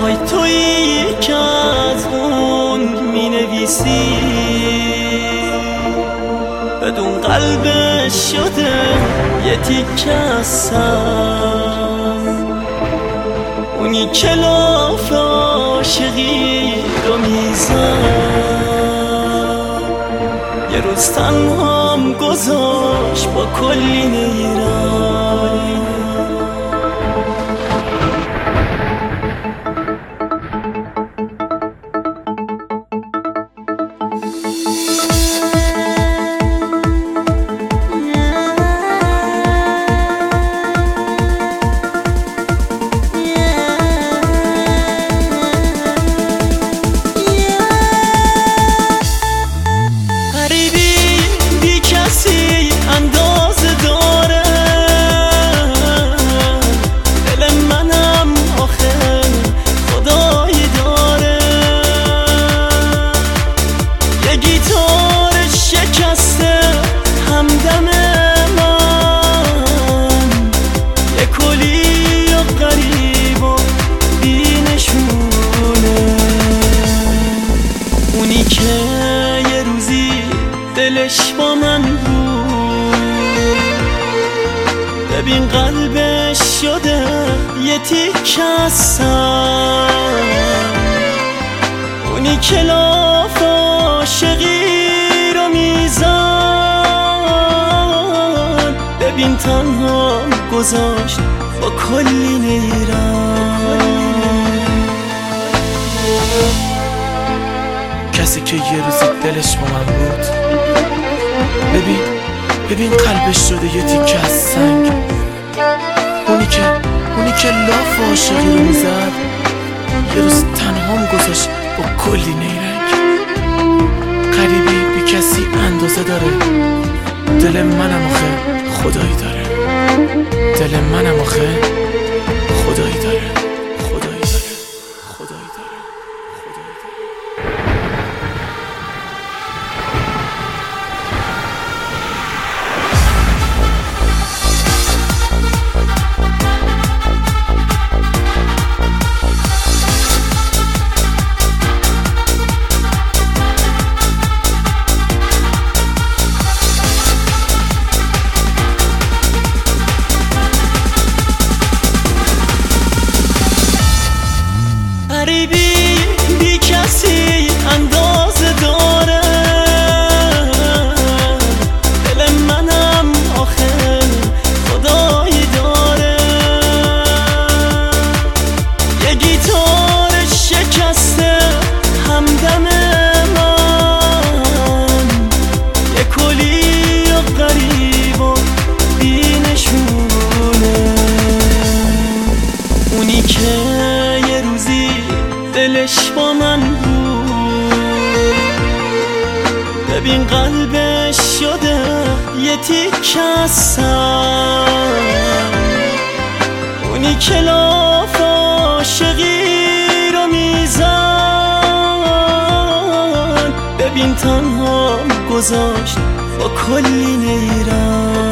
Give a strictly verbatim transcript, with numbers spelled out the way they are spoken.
های تویی که از اون می نویسی، بدون قلبش شده یه تیکه از سر، اونی که لاف عاشقی رو میزد، یه روز تنهام گذاشت با کلی نیرنگ. دلش با من بود، ببین قلبش شده یه تیکه از سر، اونی که لاف عاشقی رو میزد، ببین تنها گذاشت با کلی نیرنگ. کسی که یه روزی دلش با من بود، ببین ببین قلبش شده یه تیکه از سنگ، اونی که اونی که لاف عاشقی رو میزد، یه روز تنهام گذاشت با کلی نیرنگ. غریبی بی کسی اندازه داره، دل منم آخه خدایی داره، دل منم آخه خدایی داره، خدایی داره، خدایی داره. غریبی بی کسی اندازه داره، دل منم آخه خدایی داره، یه گیتار شکسته همدم من، یه کلی و غریب و بی نشونه، اونی که دلش با من بود، ببین قلبش شده یه تیکه از سر، اونی که لاف عاشقی رو میزد، ببین تنها گذاشت با کلی نیرنگ.